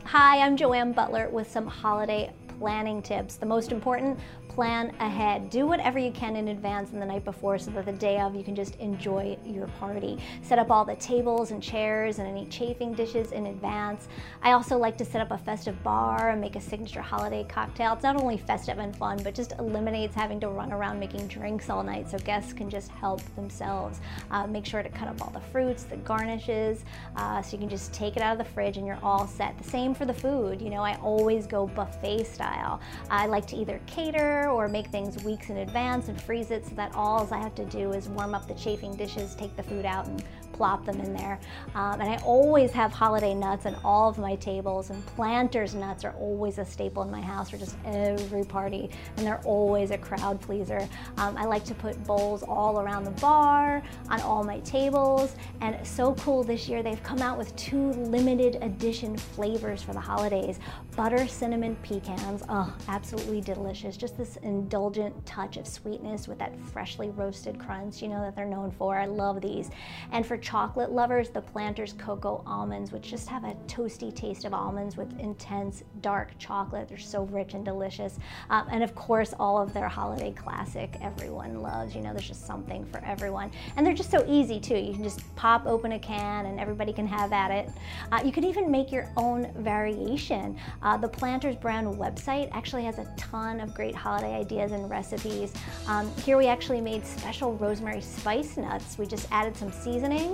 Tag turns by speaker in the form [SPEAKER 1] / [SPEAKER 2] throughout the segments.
[SPEAKER 1] Hi, I'm Joanne Butler with some holiday planning tips. The most important, plan ahead. Do whatever you can in advance and the night before so that the day of you can just enjoy your party. Set up all the tables and chairs and any chafing dishes in advance. I also like to set up a festive bar and make a signature holiday cocktail. It's not only festive and fun, but just eliminates having to run around making drinks all night so guests can just help themselves. Make sure to cut up all the fruits, the garnishes, so you can just take it out of the fridge and you're all set. The same for the food. You know, I always go buffet style. I like to either cater or make things weeks in advance and freeze it so that all I have to do is warm up the chafing dishes, take the food out and plop them in there. And I always have holiday nuts on all of my tables, and Planters nuts are always a staple in my house for just every party, and they're always a crowd pleaser. I like to put bowls all around the bar, on all my tables, and it's so cool this year they've come out with 2 limited edition flavors for the holidays. Butter cinnamon pecans, oh, absolutely delicious. Just this indulgent touch of sweetness with that freshly roasted crunch, you know, that they're known for. I love these. And for chocolate lovers, the Planters Cocoa Almonds, which just have a toasty taste of almonds with intense dark chocolate. They're so rich and delicious. And of course, all of their holiday classic everyone loves. You know, there's just something for everyone. And they're just so easy too. You can just pop open a can and everybody can have at it. You can even make your own variation. The Planters brand website actually has a ton of great holiday ideas and recipes. Here we actually made special rosemary spice nuts. We just added some seasoning,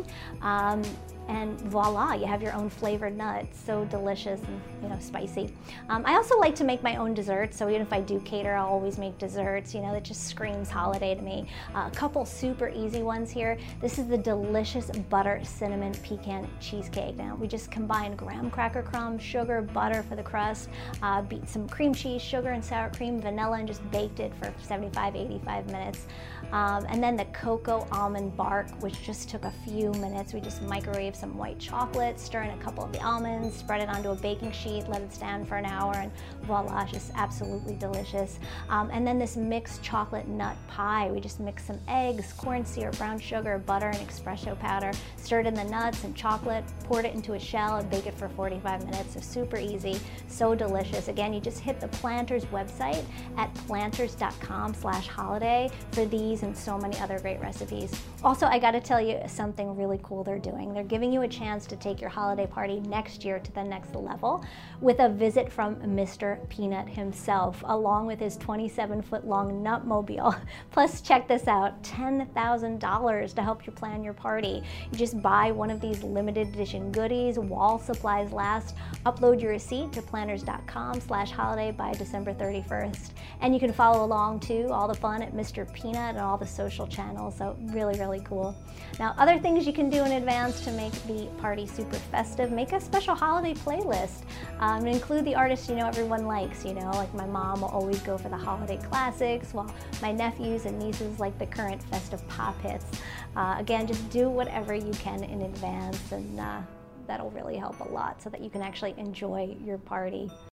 [SPEAKER 1] and voila, you have your own flavored nuts. So delicious and, you know, spicy. I also like to make my own desserts, so even if I do cater, I'll always make desserts. You know, that just screams holiday to me. A couple super easy ones here. This is the delicious butter cinnamon pecan cheesecake. Now, we just combined graham cracker crumbs, sugar, butter for the crust, beat some cream cheese, sugar and sour cream, vanilla, and just baked it for 75-85 minutes. And then the cocoa almond bark, which just took a few minutes. We just microwaved some white chocolate, stir in a couple of the almonds, spread it onto a baking sheet, let it stand for an hour, and voila, just absolutely delicious. And then this mixed chocolate nut pie. We just mixed some eggs, corn syrup, brown sugar, butter, and espresso powder, stirred in the nuts and chocolate, poured it into a shell, and bake it for 45 minutes. So super easy, so delicious. Again, you just hit the Planters website at planters.com/holiday for these and so many other great recipes. Also, I gotta tell you something really cool they're doing. They're giving you a chance to take your holiday party next year to the next level with a visit from Mr. Peanut himself, along with his 27-foot-long nutmobile. Plus, check this out, $10,000 to help you plan your party. You just buy one of these limited edition goodies while supplies last, upload your receipt to planters.com/holiday by December 31st. And you can follow along too, all the fun at Mr. Peanut and all the social channels, so really, really cool. Now, other things you can do in advance to make the party super festive: make a special holiday playlist. Include the artists you know everyone likes, you know, like my mom will always go for the holiday classics, while my nephews and nieces like the current festive pop hits. Again, just do whatever you can in advance, and that'll really help a lot so that you can actually enjoy your party.